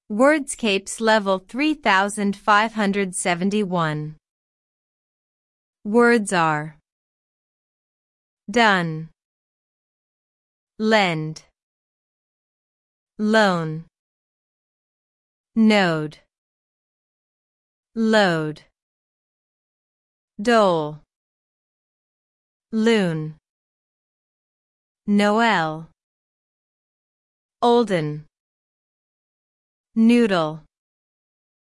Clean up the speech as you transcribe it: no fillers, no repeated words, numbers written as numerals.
Wordscapes level 3571. Words are done, lend, loan, node, load, dole, loon, Noel, olden, noodle.